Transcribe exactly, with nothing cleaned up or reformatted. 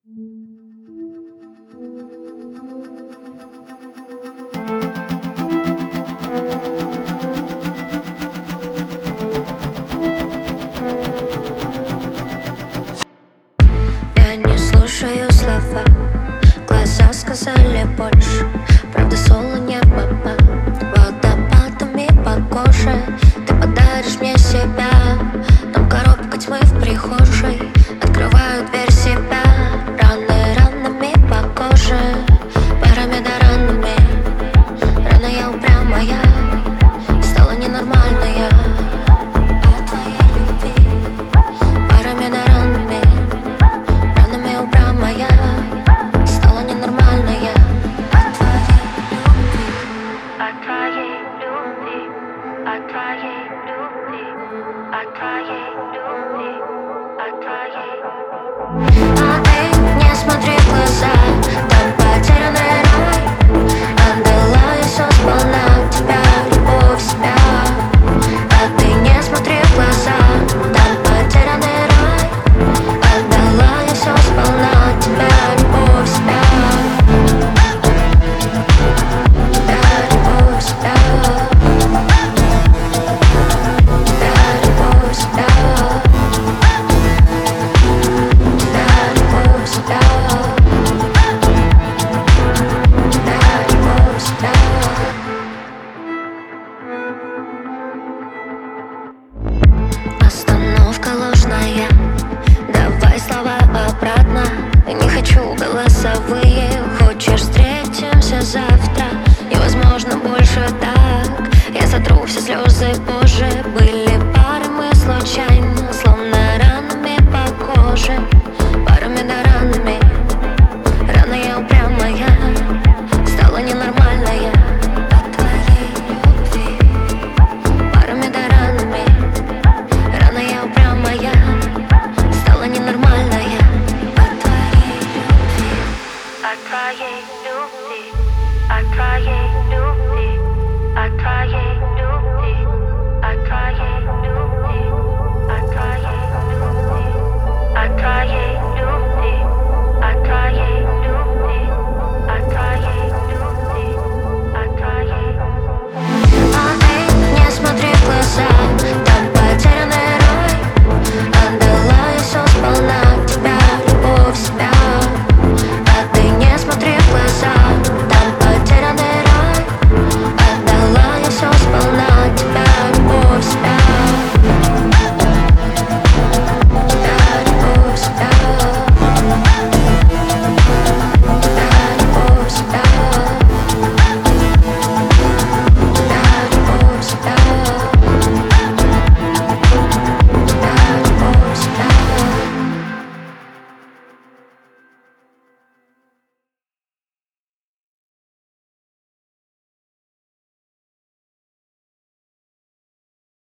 Я не слушаю слова, глаза сказали больше. Правда, соло не попад водопадами по коже. Ты подаришь мне себя, там коробка тьмы в прихожей. Открываю дверь себя, раны ранами по коже. Парами да ранами, рано я упрямая, стала ненормальная от твоей любви. Парами да ранами, ранами упрямая, стала ненормальная от твоей любви, от твоей любви, от твоей любви, от твоей любви, от твоей. А ты не смотри в глаза, там потерянный рай. Отдала я все сполна, тебя, любовь, себя. А ты не смотри в глаза, там потерянный рай. Отдала я все сполна, тебя, любовь, себя. Тебя, любовь, себя. Тебя, любовь, себя. Тебя, любовь, себя. Тебя, любовь, себя. Остановка ложная, давай слова обратно. Не хочу голосовые, хочешь встретимся завтра. Невозможно больше так, я сотру все слезы позже. Были